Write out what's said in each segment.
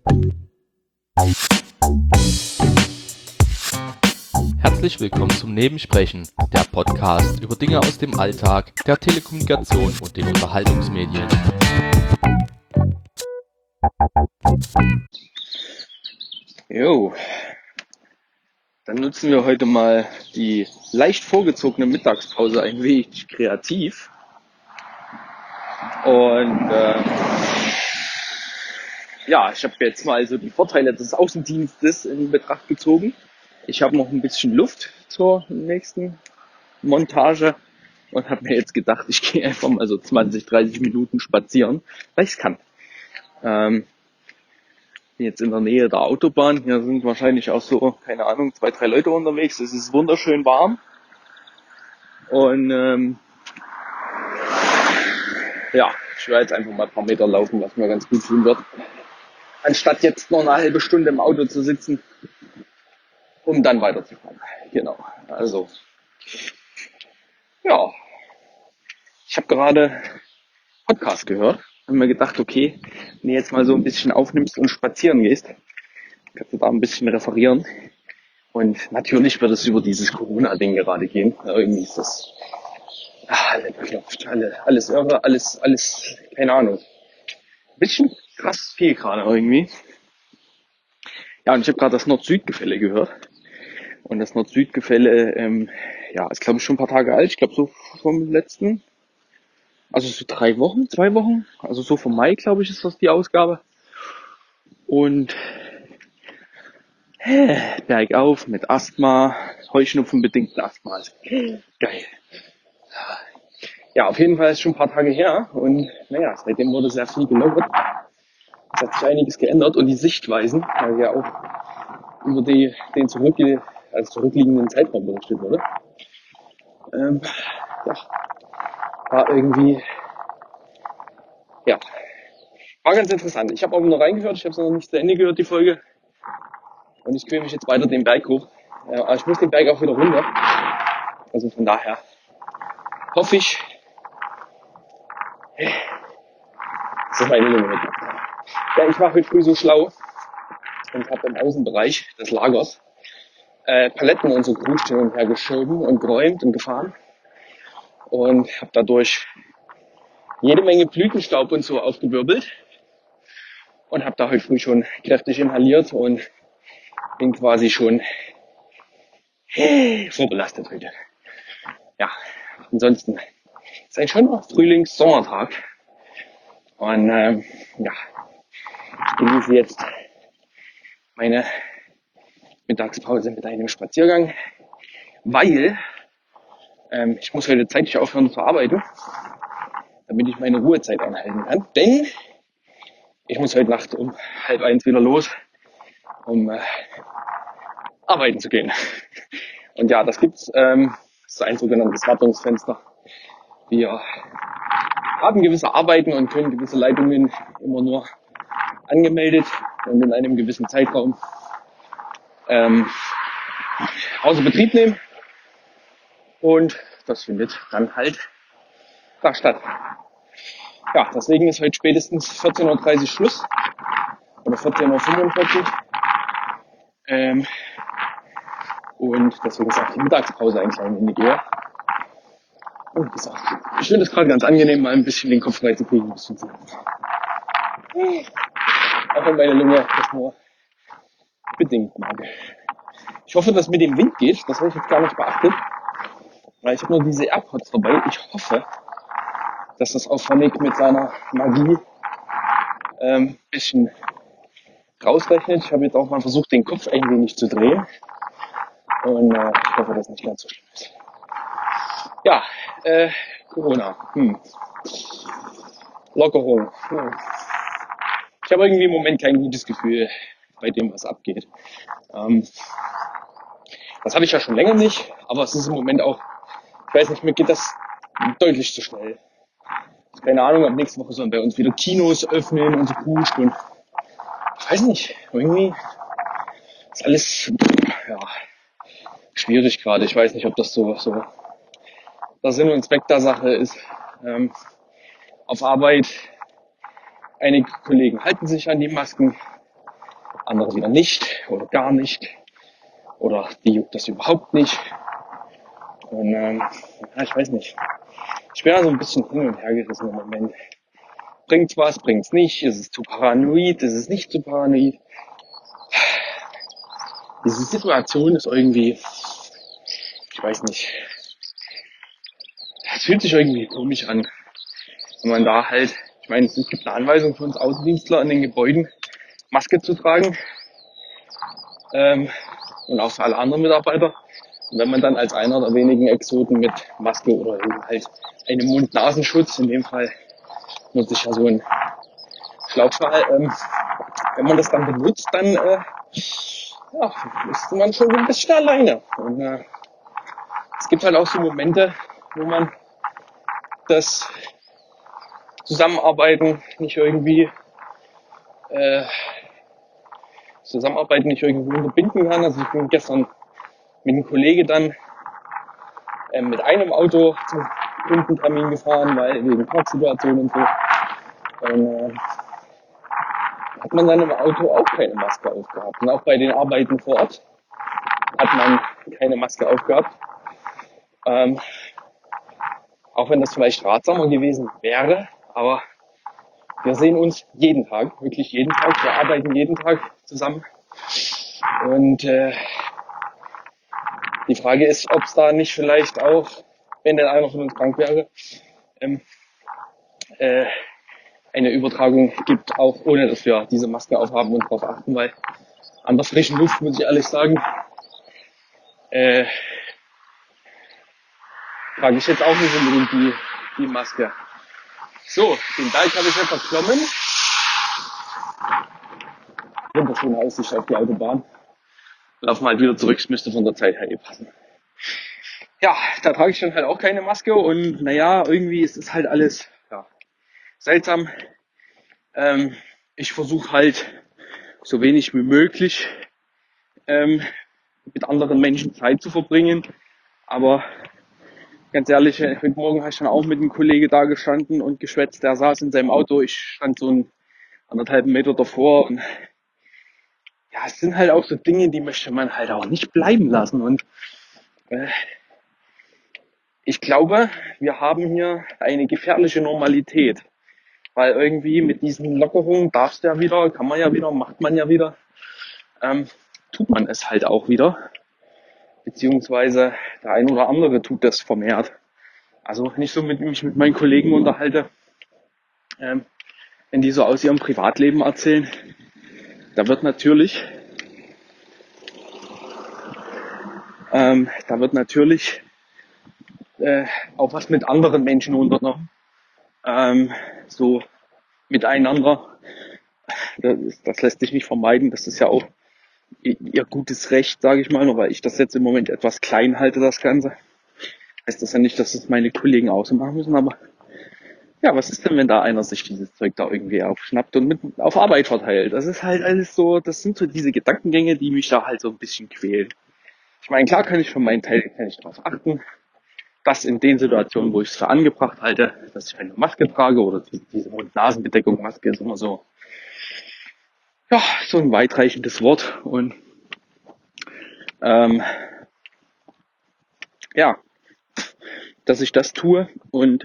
Herzlich willkommen zum Nebensprechen, der Podcast über Dinge aus dem Alltag, der Telekommunikation und den Unterhaltungsmedien. Jo, dann nutzen wir heute mal die leicht vorgezogene Mittagspause ein wenig kreativ. Und ich habe jetzt mal so die Vorteile des Außendienstes in Betracht gezogen. Ich habe noch ein bisschen Luft zur nächsten Montage und habe mir jetzt gedacht, ich gehe einfach mal so 20, 30 Minuten spazieren, weil ich es kann. Jetzt in der Nähe der Autobahn. Hier sind wahrscheinlich auch so, keine Ahnung, 2, 3 Leute unterwegs. Es ist wunderschön warm. Und ich werde jetzt einfach mal ein paar Meter laufen, was mir ganz gut tun wird. Anstatt jetzt noch eine halbe Stunde im Auto zu sitzen, um dann weiterzufahren. Genau. Also, ja. Ich habe gerade Podcast gehört und mir gedacht, okay, wenn du jetzt mal so ein bisschen aufnimmst und spazieren gehst, kannst du da ein bisschen referieren. Und natürlich wird es über dieses Corona-Ding gerade gehen. Ja, irgendwie ist das alle beklopft, alles irre, alles, keine Ahnung. Ein bisschen krass viel gerade irgendwie. Ja, und ich habe gerade das Nord-Süd-Gefälle gehört. Und das Nord-Süd-Gefälle, ist glaube ich schon ein paar Tage alt. Ich glaube so vom letzten, also so 3 Wochen, 2 Wochen. Also so vom Mai, glaube ich, ist das die Ausgabe. Und bergauf mit Asthma, Heuschnupfen-bedingten Asthma. Also, geil. Ja, auf jeden Fall ist schon ein paar Tage her und seitdem wurde sehr viel gelockert. Es hat sich einiges geändert und die Sichtweisen, weil ja auch über den zurückliegenden Zeitraum berichtet wurde, war irgendwie, war ganz interessant. Ich habe auch nur reingehört, ich habe es noch nicht zu Ende gehört, die Folge. Und ich quäle mich jetzt weiter den Berg hoch. Aber ich muss den Berg auch wieder runter. Also von daher hoffe ich, dass meine Lunge mitmacht. Ja, ich war heute früh so schlau und habe im Außenbereich des Lagers Paletten und so Grut hin und her geschoben und geräumt und gefahren. Und habe dadurch jede Menge Blütenstaub und so aufgewirbelt. Und habe da heute früh schon kräftig inhaliert und bin quasi schon vorbelastet heute. Ja, ansonsten ist ein schöner Frühlings-Sommertag. Und ich genieße jetzt meine Mittagspause mit einem Spaziergang, weil ich muss heute zeitlich aufhören zu arbeiten, damit ich meine Ruhezeit einhalten kann. Denn ich muss heute Nacht um 12:30 wieder los, um arbeiten zu gehen. Und ja, das gibt's. Das ist ein sogenanntes Wartungsfenster. Wir haben gewisse Arbeiten und können gewisse Leitungen immer nur angemeldet und in einem gewissen Zeitraum außer Betrieb nehmen. Und das findet dann halt da statt. Ja, deswegen ist heute spätestens 14:30 Uhr Schluss. Oder 14:45 Uhr. Und deswegen ist auch die Mittagspause eigentlich am Ende gehe. Und wie gesagt, ich finde es gerade ganz angenehm, mal ein bisschen den Kopf frei zu kriegen, ein bisschen zu. Auch wenn meine Lunge das nur bedingt mag. Ich hoffe, dass mit dem Wind geht. Das habe ich jetzt gar nicht beachtet. Weil ich habe nur diese AirPods dabei. Ich hoffe, dass das auch Phonic mit seiner Magie bisschen rausrechnet. Ich habe jetzt auch mal versucht, den Kopf ein wenig zu drehen. Und ich hoffe, dass nicht ganz so schlimm ist. Ja, Corona. Lockerung. Ich habe irgendwie im Moment kein gutes Gefühl bei dem, was abgeht. Das habe ich ja schon länger nicht, aber es ist im Moment auch, ich weiß nicht, mir geht das deutlich zu schnell. Keine Ahnung, ab nächste Woche sollen bei uns wieder Kinos öffnen und so Pusht und ich weiß nicht, irgendwie ist alles schwierig gerade. Ich weiß nicht, ob das so der Sinn und Zweck der Sache ist. Auf Arbeit, einige Kollegen halten sich an die Masken, andere wieder nicht oder gar nicht oder die juckt das überhaupt nicht. Und ja, ich weiß nicht. Ich bin da so ein bisschen hin und her gerissen im Moment. Bringt's was, bringt's nicht? Ist es zu paranoid? Ist es nicht zu paranoid? Diese Situation ist irgendwie, ich weiß nicht, es fühlt sich irgendwie komisch an, wenn man da halt, ich meine, es gibt eine Anweisung für uns Außendienstler in den Gebäuden, Maske zu tragen, und auch für alle anderen Mitarbeiter. Und wenn man dann als einer der wenigen Exoten mit Maske oder eben halt einem Mund-Nasenschutz, in dem Fall nutze ich ja so einen Schlauchschal, wenn man das dann benutzt, dann ja, ist man schon ein bisschen alleine. Und es gibt halt auch so Momente, wo man das Zusammenarbeiten nicht irgendwie unterbinden kann. Also ich bin gestern mit einem Kollege dann mit einem Auto zum Kundentermin gefahren, weil wegen Parksituation und so. Und hat man dann im Auto auch keine Maske aufgehabt. Und auch bei den Arbeiten vor Ort hat man keine Maske aufgehabt. Auch wenn das vielleicht ratsamer gewesen wäre, aber wir sehen uns jeden Tag, wirklich jeden Tag. Wir arbeiten jeden Tag zusammen. Und die Frage ist, ob es da nicht vielleicht auch, wenn denn einer von uns krank wäre, eine Übertragung gibt, auch ohne dass wir diese Maske aufhaben und darauf achten, weil an der frischen Luft, muss ich ehrlich sagen, trage ich jetzt auch nicht unbedingt die Maske. So, den Berg habe ich ja verklommen. Wunderschöne Aussicht auf die Autobahn. Laufen halt wieder zurück, es müsste von der Zeit her passen. Ja, da trage ich dann halt auch keine Maske und naja, irgendwie ist es halt alles seltsam. Ich versuche halt so wenig wie möglich mit anderen Menschen Zeit zu verbringen, aber ganz ehrlich, heute Morgen habe ich dann auch mit einem Kollegen da gestanden und geschwätzt. Der saß in seinem Auto, ich stand so 1,5 Meter davor. Und ja, es sind halt auch so Dinge, die möchte man halt auch nicht bleiben lassen. Und ich glaube, wir haben hier eine gefährliche Normalität. Weil irgendwie mit diesen Lockerungen darfst du ja wieder, kann man ja wieder, macht man ja wieder, tut man es halt auch wieder. Beziehungsweise der ein oder andere tut das vermehrt. Also wenn ich so mich mit meinen Kollegen unterhalte, wenn die so aus ihrem Privatleben erzählen, da wird natürlich auch was mit anderen Menschen unternommen, so miteinander. Das lässt sich nicht vermeiden. Das ist ja auch ihr gutes Recht, sage ich mal, nur weil ich das jetzt im Moment etwas klein halte, das Ganze. Heißt das ja nicht, dass es meine Kollegen auch so machen müssen, aber ja, was ist denn, wenn da einer sich dieses Zeug da irgendwie aufschnappt und auf Arbeit verteilt? Das ist halt alles so, das sind so diese Gedankengänge, die mich da halt so ein bisschen quälen. Ich meine, klar kann ich für meinen Teil darauf achten, dass in den Situationen, wo ich es für angebracht halte, dass ich eine Maske trage oder diese Mund-Nasen-Bedeckung, Maske ist immer so, ja, so ein weitreichendes Wort und ja, dass ich das tue und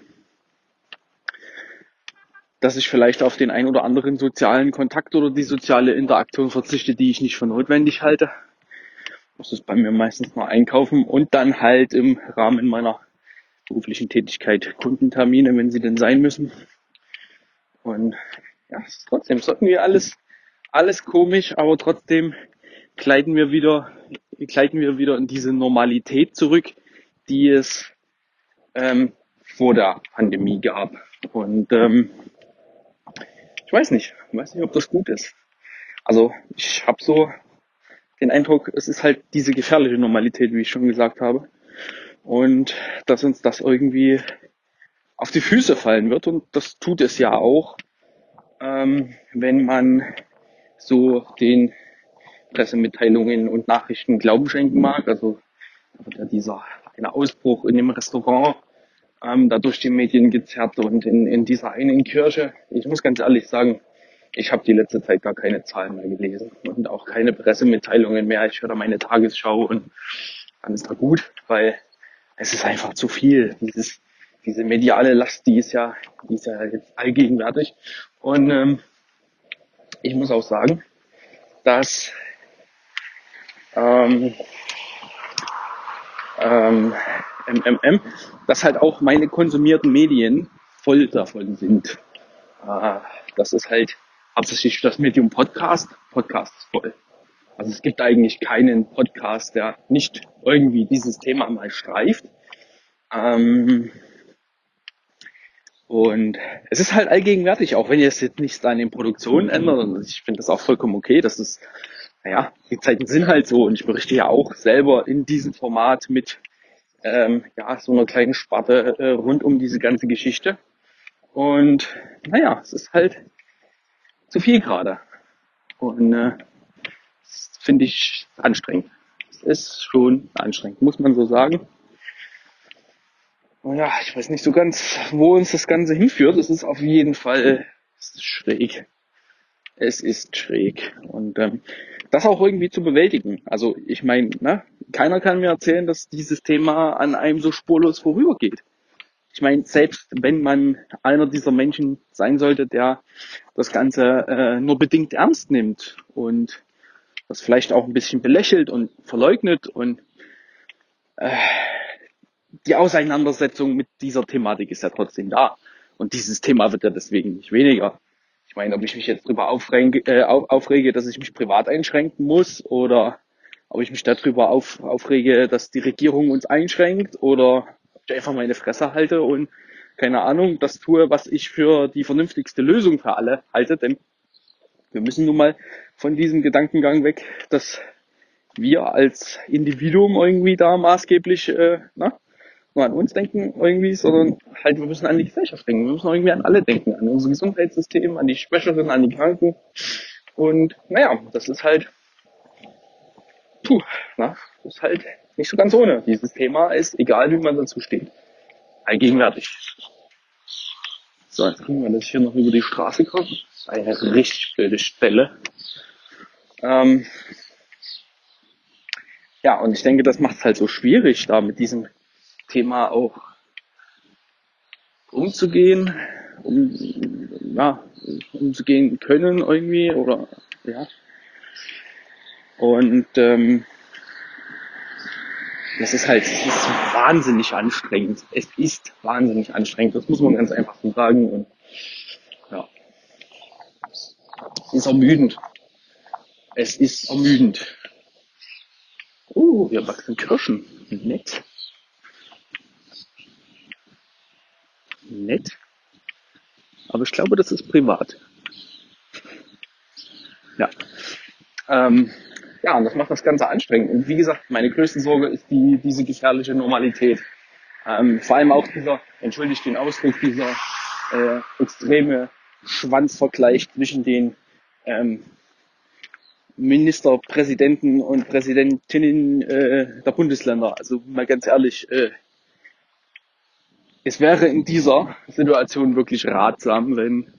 dass ich vielleicht auf den ein oder anderen sozialen Kontakt oder die soziale Interaktion verzichte, die ich nicht für notwendig halte. Das ist bei mir meistens nur einkaufen und dann halt im Rahmen meiner beruflichen Tätigkeit Kundentermine, wenn sie denn sein müssen. Und ja, trotzdem ist irgendwie alles komisch, aber trotzdem gleiten wir wieder in diese Normalität zurück, die es vor der Pandemie gab. Und ich weiß nicht, ob das gut ist. Also ich habe so den Eindruck, es ist halt diese gefährliche Normalität, wie ich schon gesagt habe. Und dass uns das irgendwie auf die Füße fallen wird. Und das tut es ja auch, wenn man so den Pressemitteilungen und Nachrichten Glauben schenken mag. Also da wird ja dieser eine Ausbruch in dem Restaurant da durch die Medien gezerrt und in dieser einen Kirche. Ich muss ganz ehrlich sagen, Ich habe die letzte Zeit gar keine Zahlen mehr gelesen und auch keine Pressemitteilungen mehr. Ich höre da meine Tagesschau und dann ist da gut, weil es ist einfach zu viel. Diese mediale Last, die ist ja jetzt allgegenwärtig. Und ich muss auch sagen, dass ähm, ähm, dass halt auch meine konsumierten Medien voll davon sind. Das ist halt hauptsächlich das Medium Podcast. Podcast ist voll. Also es gibt eigentlich keinen Podcast, der nicht irgendwie dieses Thema mal streift. Ähm, und es ist halt allgegenwärtig, auch wenn ihr es jetzt nicht an den Produktionen ändert. Und ich finde das auch vollkommen okay. Das ist, naja, die Zeiten sind halt so. Und ich berichte ja auch selber in diesem Format mit so einer kleinen Sparte rund um diese ganze Geschichte. Und naja, es ist halt zu viel gerade. Und das finde ich anstrengend. Es ist schon anstrengend, muss man so sagen. Und ja, ich weiß nicht so ganz, wo uns das Ganze hinführt. Es ist auf jeden Fall schräg. Es ist schräg. Und das auch irgendwie zu bewältigen. Also ich meine, ne, keiner kann mir erzählen, dass dieses Thema an einem so spurlos vorübergeht. Ich meine, selbst wenn man einer dieser Menschen sein sollte, der das Ganze nur bedingt ernst nimmt und das vielleicht auch ein bisschen belächelt und verleugnet und die Auseinandersetzung mit dieser Thematik ist ja trotzdem da. Und dieses Thema wird ja deswegen nicht weniger. Ich meine, ob ich mich jetzt darüber aufrege, dass ich mich privat einschränken muss oder ob ich mich darüber aufrege, dass die Regierung uns einschränkt oder ob ich einfach meine Fresse halte und keine Ahnung, das tue, was ich für die vernünftigste Lösung für alle halte. Denn wir müssen nun mal von diesem Gedankengang weg, dass wir als Individuum irgendwie da maßgeblich nur an uns denken irgendwie, sondern halt wir müssen an die Gesellschaft denken. Wir müssen irgendwie an alle denken, an unser Gesundheitssystem, an die Schwächeren, an die Kranken. Und naja, das ist halt, das ist halt nicht so ganz ohne. Dieses Thema ist, egal wie man dazu steht, allgegenwärtig. So, jetzt gucken wir, dass ich hier noch über die Straße komme. Das ist eine richtig blöde Stelle. Ja, und ich denke, das macht es halt so schwierig, da mit diesem Thema auch umzugehen, umzugehen können irgendwie oder ja. Und es ist wahnsinnig anstrengend. Es ist wahnsinnig anstrengend. Das muss man ganz einfach so sagen. Und ja, es ist ermüdend. Es ist ermüdend. Oh, hier wachsen Kirschen. Nett. Nett. Aber ich glaube, das ist privat. Ja. Ja, und das macht das Ganze anstrengend. Und wie gesagt, meine größte Sorge ist diese gefährliche Normalität. Vor allem auch entschuldigt den Ausdruck, dieser extreme Schwanzvergleich zwischen den Ministerpräsidenten und Präsidentinnen der Bundesländer. Also mal ganz ehrlich, es wäre in dieser Situation wirklich ratsam, wenn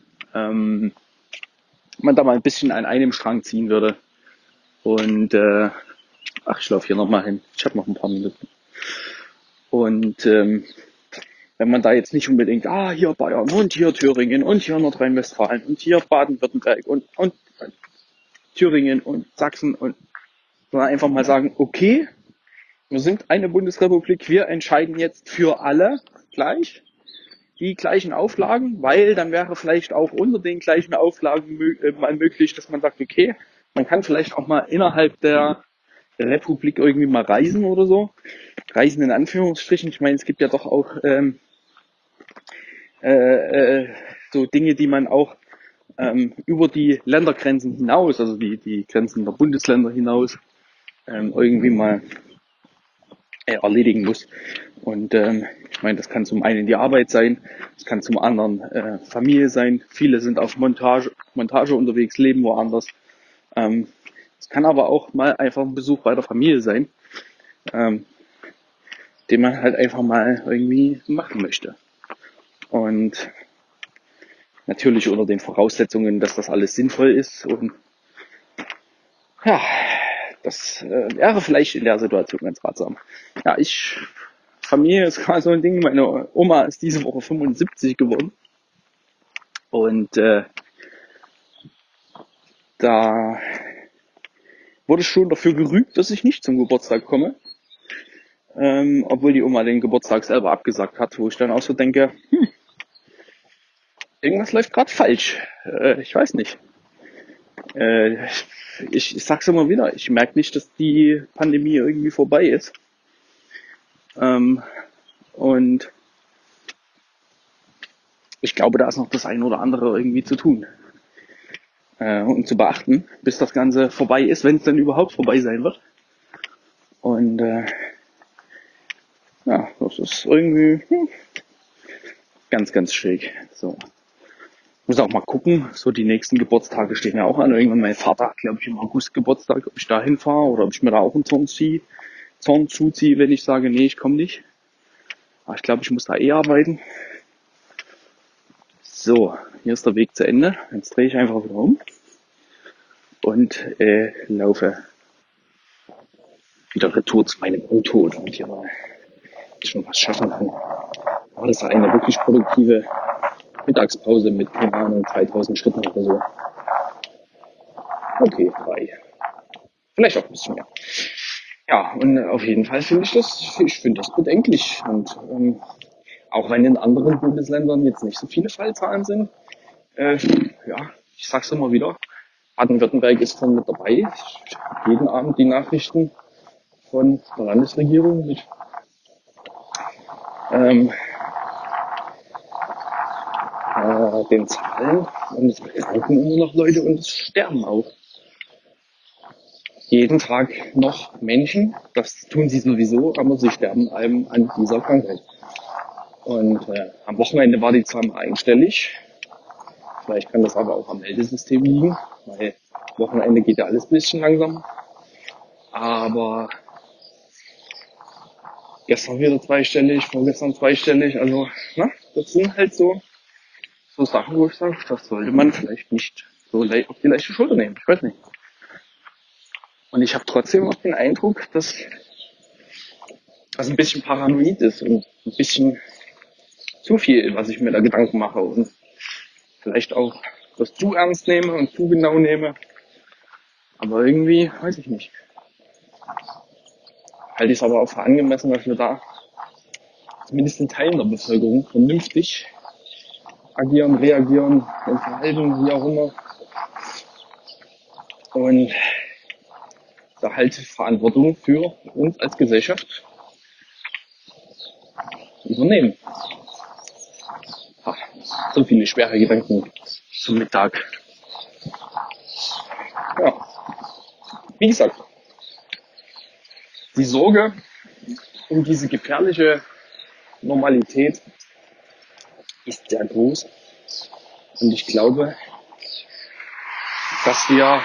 man da mal ein bisschen an einem Strang ziehen würde. Und ich laufe hier nochmal hin. Ich habe noch ein paar Minuten. Und wenn man da jetzt nicht unbedingt, hier Bayern und hier Thüringen und hier Nordrhein-Westfalen und hier Baden-Württemberg und Thüringen und Sachsen und sondern einfach mal sagen, okay, wir sind eine Bundesrepublik, wir entscheiden jetzt für alle gleich die gleichen Auflagen, weil dann wäre vielleicht auch unter den gleichen Auflagen mal möglich, dass man sagt, okay, man kann vielleicht auch mal innerhalb der Republik irgendwie mal reisen oder so. Reisen in Anführungsstrichen. Ich meine, es gibt ja doch auch so Dinge, die man auch über die Ländergrenzen hinaus, also die Grenzen der Bundesländer hinaus, irgendwie mal erledigen muss. Und ich meine, das kann zum einen die Arbeit sein, es kann zum anderen Familie sein. Viele sind auf Montage unterwegs, leben woanders. Es kann aber auch mal einfach ein Besuch bei der Familie sein, den man halt einfach mal irgendwie machen möchte. Und Natürlich unter den Voraussetzungen, dass das alles sinnvoll ist. Und ja, das wäre vielleicht in der Situation ganz ratsam. Ja, Familie ist gerade so ein Ding. Meine Oma ist diese Woche 75 geworden. Und da wurde schon dafür gerügt, dass ich nicht zum Geburtstag komme. Obwohl die Oma den Geburtstag selber abgesagt hat, wo ich dann auch so denke, irgendwas läuft gerade falsch. Ich weiß nicht. Ich sag's immer wieder, ich merke nicht, dass die Pandemie irgendwie vorbei ist. Und ich glaube, da ist noch das ein oder andere irgendwie zu tun und zu beachten, bis das Ganze vorbei ist, wenn es dann überhaupt vorbei sein wird. Und ja, das ist irgendwie ganz, ganz schräg. So. Muss auch mal gucken, so die nächsten Geburtstage stehen ja auch an. Irgendwann mein Vater hat, glaube ich, im August Geburtstag, ob ich da hinfahre oder ob ich mir da auch einen Zorn zuziehe, wenn ich sage, nee, ich komme nicht. Aber ich glaube, ich muss da arbeiten. So, hier ist der Weg zu Ende. Jetzt drehe ich einfach wieder um und laufe wieder retour zu meinem Auto, damit ich hier mal schon was schaffen kann. War das eine wirklich produktive Mittagspause mit, keine Ahnung, 3000 Schritten oder so. Okay, 3. Vielleicht auch ein bisschen mehr. Ja, und auf jeden Fall finde ich finde das bedenklich. Und auch wenn in anderen Bundesländern jetzt nicht so viele Fallzahlen sind, ja, ich sag's immer wieder, Baden-Württemberg ist von mit dabei. Ich habe jeden Abend die Nachrichten von der Landesregierung mit den Zahlen, und es erkranken immer noch Leute und es sterben auch jeden Tag noch Menschen. Das tun sie sowieso, aber sie sterben einem an dieser Krankheit. Und am Wochenende war die Zahl mal einstellig. Vielleicht kann das aber auch am Meldesystem liegen, weil Wochenende geht ja alles ein bisschen langsam. Aber gestern wieder zweistellig, vorgestern zweistellig. Also, das sind halt so Sachen, wo ich sage, das sollte man vielleicht nicht so auf die leichte Schulter nehmen. Ich weiß nicht. Und ich habe trotzdem auch den Eindruck, dass das ein bisschen paranoid ist und ein bisschen zu viel, was ich mir da Gedanken mache und vielleicht auch das zu ernst nehme und zu genau nehme. Aber irgendwie, weiß ich nicht. Halte ich es aber auch für angemessen, dass wir da zumindest in Teilen der Bevölkerung vernünftig agieren, reagieren, und verhalten, wie auch immer. Und da halt Verantwortung für uns als Gesellschaft übernehmen. So viele schwere Gedanken zum Mittag. Ja, wie gesagt, die Sorge um diese gefährliche Normalität ist sehr groß. Und ich glaube, dass wir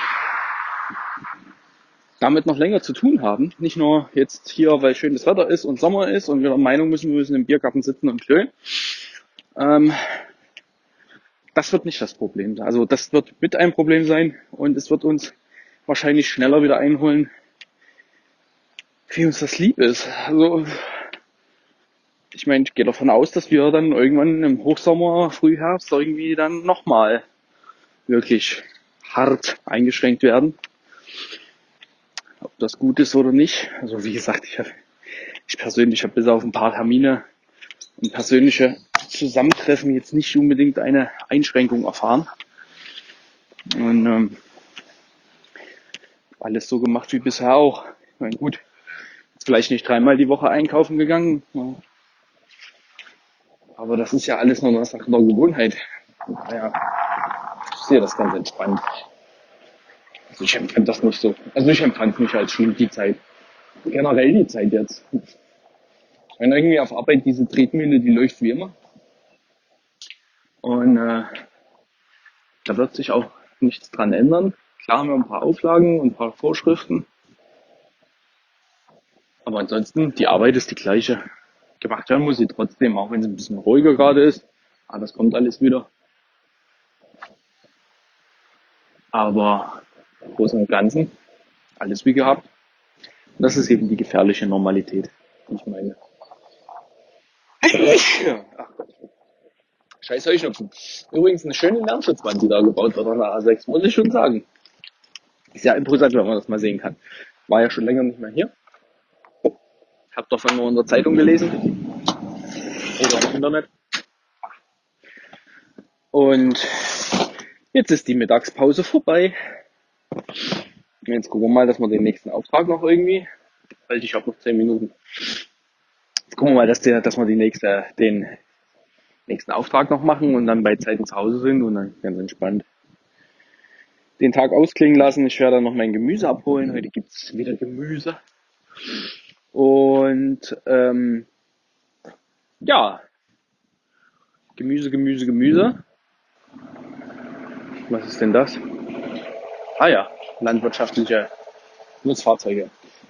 damit noch länger zu tun haben. Nicht nur jetzt hier, weil schönes Wetter ist und Sommer ist und wir der Meinung wir müssen im Biergarten sitzen und chillen. Das wird nicht das Problem sein. Also das wird mit ein Problem sein und es wird uns wahrscheinlich schneller wieder einholen, wie uns das lieb ist. Also ich meine, ich gehe davon aus, dass wir dann irgendwann im Hochsommer, Frühherbst irgendwie dann nochmal wirklich hart eingeschränkt werden. Ob das gut ist oder nicht. Also wie gesagt, ich persönlich habe bis auf ein paar Termine und persönliche Zusammentreffen jetzt nicht unbedingt eine Einschränkung erfahren. Und alles so gemacht wie bisher auch. Ich meine, gut, jetzt vielleicht nicht 3-mal die Woche einkaufen gegangen. Aber das ist ja alles nur eine Sache der Gewohnheit. Naja, ich sehe das ganz entspannt. Also ich empfand das nicht so. Also ich empfand nicht als schlimm die Zeit. Generell die Zeit jetzt. Ich meine, irgendwie auf Arbeit diese Tretmühle, die läuft wie immer. Und da wird sich auch nichts dran ändern. Klar haben wir ein paar Auflagen und ein paar Vorschriften. Aber ansonsten, die Arbeit ist die gleiche. Gemacht werden muss sie trotzdem, auch wenn es ein bisschen ruhiger gerade ist. Aber das kommt alles wieder. Aber im Großen und Ganzen alles wie gehabt. Und das ist eben die gefährliche Normalität, die ich meine. Ach Gott. Scheiß Heuschnupfen. Übrigens eine schöne Lärmschutzwand, die da gebaut wird an der A6, muss ich schon sagen. Ist ja imposant, wenn man das mal sehen kann. War ja schon länger nicht mehr hier. Hab davon nur in der Zeitung gelesen. Oder im Internet. Und jetzt ist die Mittagspause vorbei. Jetzt gucken wir mal, dass wir den nächsten Auftrag noch irgendwie, weil ich habe noch 10 Minuten. Jetzt gucken wir mal, dass wir den nächsten Auftrag noch machen und dann bei Zeiten zu Hause sind und dann ganz entspannt den Tag ausklingen lassen. Ich werde dann noch mein Gemüse abholen. Heute gibt's wieder Gemüse. Und ja, Gemüse. Was ist denn das? Ah ja, landwirtschaftliche Nutzfahrzeuge.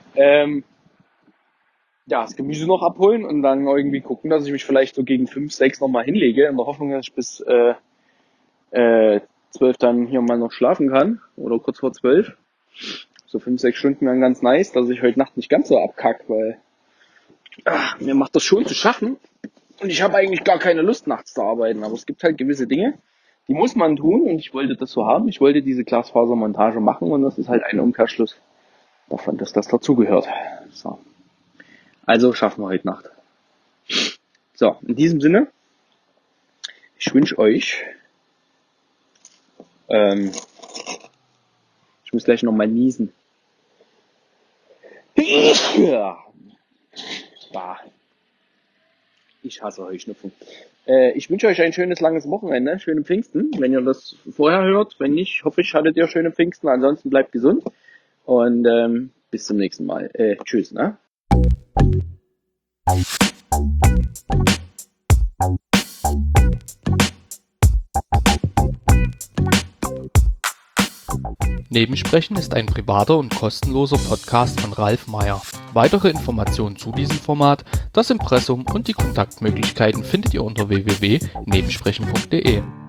Ja, das Gemüse noch abholen und dann irgendwie gucken, dass ich mich vielleicht so gegen 5, 6 nochmal hinlege, in der Hoffnung, dass ich bis 12 dann hier mal noch schlafen kann oder kurz vor 12. So 5, 6 Stunden wären ganz nice, dass ich heute Nacht nicht ganz so abkacke, weil mir macht das schon zu schaffen und ich habe eigentlich gar keine Lust nachts zu arbeiten, aber es gibt halt gewisse Dinge, die muss man tun und ich wollte das so haben. Ich wollte diese Glasfasermontage machen und das ist halt ein Umkehrschluss davon, dass das dazugehört. So. Also schaffen wir heute Nacht. So, in diesem Sinne, ich wünsche euch, ich muss gleich nochmal niesen. Ich hasse Heuschnupfen. Ich wünsche euch ein schönes, langes Wochenende, schöne Pfingsten, wenn ihr das vorher hört. Wenn nicht, hoffe ich, hattet ihr schöne Pfingsten. Ansonsten bleibt gesund und bis zum nächsten Mal. Tschüss, ne? Nebensprechen ist ein privater und kostenloser Podcast von Ralf Meyer. Weitere Informationen zu diesem Format, das Impressum und die Kontaktmöglichkeiten findet ihr unter www.nebensprechen.de.